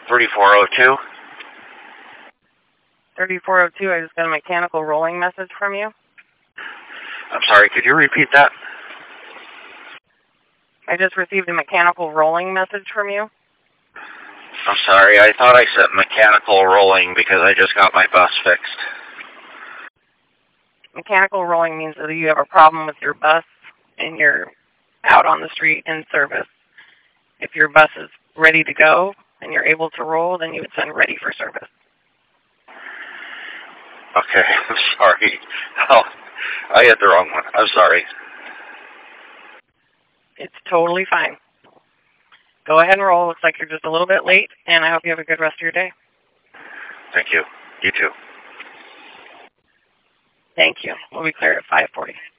3402. 3402, I just got a mechanical rolling message from you. I'm sorry, could you repeat that? I just received a mechanical rolling message from you. I'm sorry, I thought I said mechanical rolling because I just got my bus fixed. Mechanical rolling means that you have a problem with your bus and you're out on the street in service. If your bus is ready to go and you're able to roll, then you would send ready for service. Okay, I'm sorry. Oh, I had the wrong one. I'm sorry. It's totally fine. Go ahead and roll. Looks like you're just a little bit late, and I hope you have a good rest of your day. Thank you. You too. Thank you. We'll be clear at 5:40.